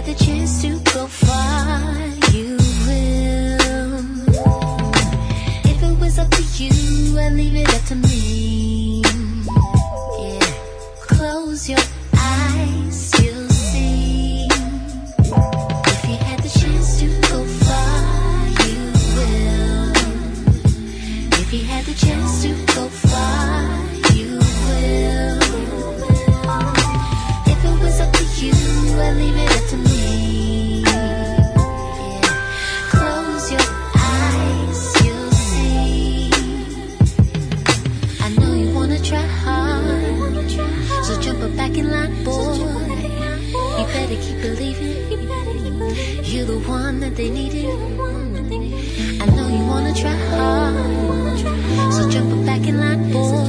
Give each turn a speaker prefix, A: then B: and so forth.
A: had the chance to go far, you will. If it was up to you, I'd leave it up to me. Yeah. Close your eyes, you'll see. If you had the chance to go far, you will. If you had the chance to go far, you will. If it was up to you, I'd leave it up to me. Yeah. Close your eyes, you'll see. I know you wanna try hard, so jump up back in line, boy. You better keep believing. You're the one that they needed. I know you wanna try hard, so jump up back in line, boy.